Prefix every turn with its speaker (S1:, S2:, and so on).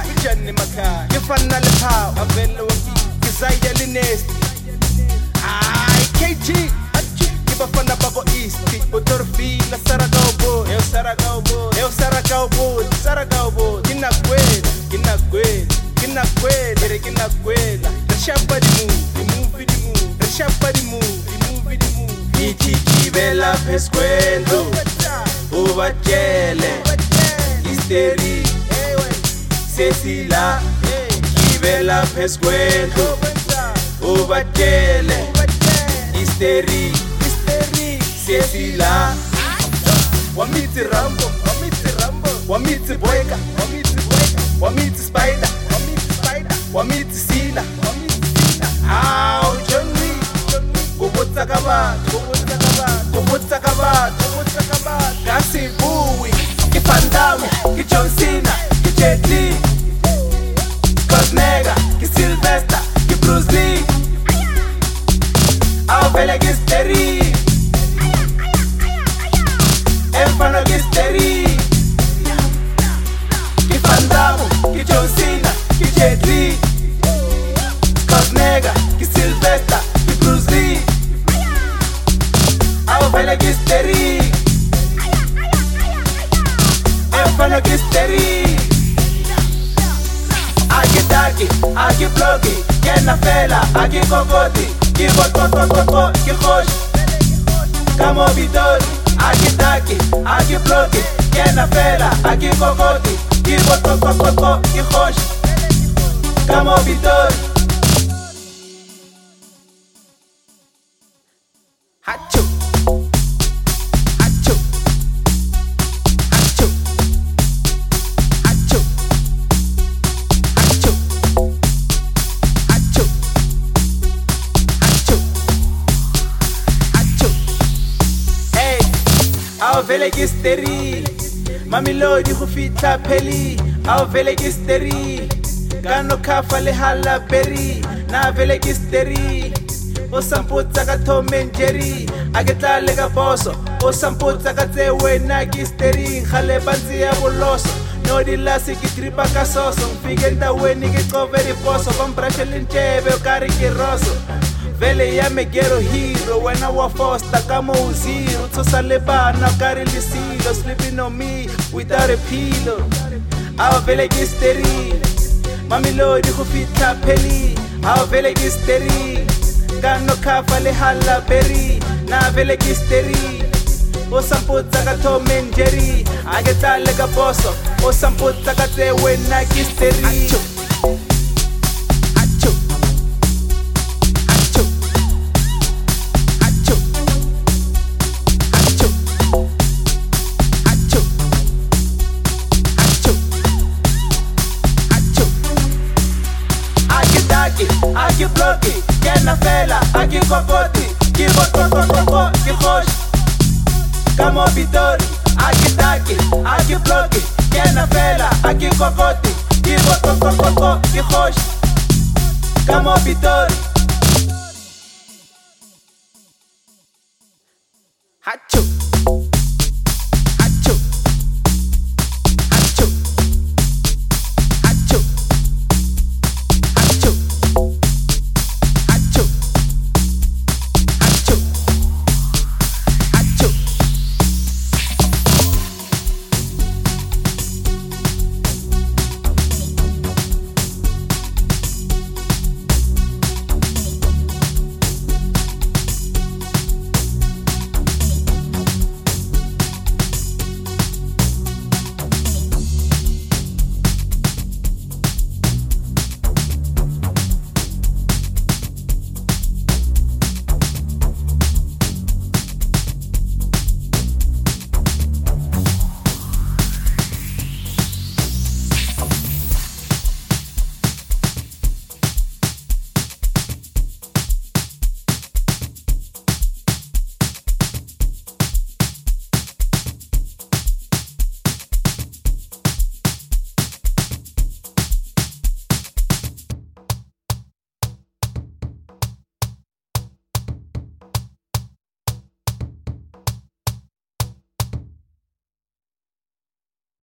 S1: Ujani makhaya ngifana lephawu avele wakini ngizayya linesti ay KG ngibafana babo East Utorfila Saragawbo Saragawbo kinagwela reshapa di move ichikibela peskwendo ubatshele hysteri sesila kibela peskwendo ubatshele hysteri sesila wamithi Rambo wamithi Boyka wamithi Spider wamithi Sila aw Johnny kubutsa kabatho kasibuwi ngifandame ngiJohn Cena ngiJet Li Schwarzenegger ngiSylvester ngiBruce Lee awuvele ngihysteri emfana ngihysteri ngifandame ngiJohn Cena ngiJet Li Schwarzenegger ngiSylvester ngiBruce Lee awuvele ngihysteri emfana ngihysteri akidaki akibloki kenafela akikokoti kibototototko kikhoshi kamobitori akidaki akibloki kenafela akikokoti kibototototko kikhoshi kamobitori hachu awuvele ngihysteri Mamelodi go fitla pheli awuvele ngihysteri kanokhafa le Halaberi na vele ngihysteri o samputsa ka Tom and Jerry aketla le ka boso o samputsa ka tse wena ngihysteri khale banzi ya boloso no dilasi ke tripa ka soso mfike ndaweni ke cover iposo bambrashe lentshebe ukari ke roso vele ya megero hero wena wa foster kama uziro tsosa le bana ukari lisilo sleeping on me without a pillow awuvele ngihysteri Mamelodi go fitla pheli awuvele ngihysteri kanokhafa le Halaberi na vele ngihysteri o samputsa ka Tom and Jerry aketla le ka boso o samputsa ka tse wena ngihysteri akibloki kenafela akikokoti kibotototoko kikhoshi kamobitori akidaki akibloki kenafela akikokoti kibotototoko kikhoshi kamobitori hachu